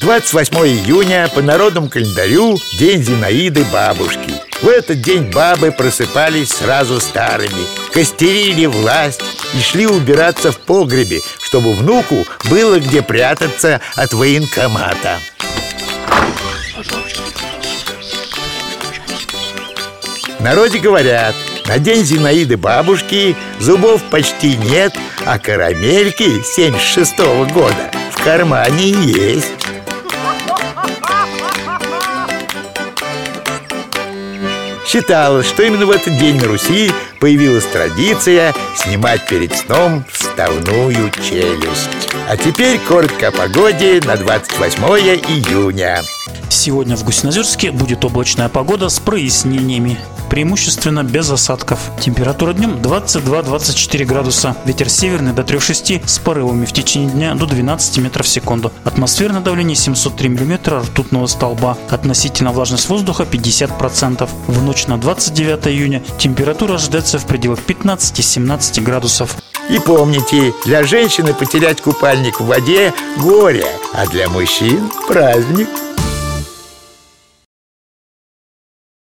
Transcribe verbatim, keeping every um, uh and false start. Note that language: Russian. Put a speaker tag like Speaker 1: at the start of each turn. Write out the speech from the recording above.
Speaker 1: двадцать восьмое июня по народному календарю день Зинаиды бабушки. В этот день бабы просыпались сразу старыми, костерили власть и шли убираться в погребе, чтобы внуку было где прятаться от военкомата. В народе говорят: на день Зинаиды бабушки зубов почти нет, а карамельки семьдесят шестого года в кармане есть. Считалось, что именно в этот день на Руси появилась традиция снимать перед сном вставную челюсть. А теперь коротко о погоде на двадцать восьмое июня.
Speaker 2: Сегодня в Гусиноозерске будет облачная погода с прояснениями, преимущественно без осадков. Температура днем двадцать два — двадцать четыре градуса. Ветер северный до трёх — шести с порывами в течение дня до двенадцати метров в секунду. Атмосферное давление семьсот три миллиметра ртутного столба. Относительно влажность воздуха пятьдесят процентов. В ночь на двадцать девятое июня температура ожидается в пределах пятнадцати — семнадцати градусов.
Speaker 1: И помните, для женщины потерять купальник в воде – горе, а для мужчин – праздник.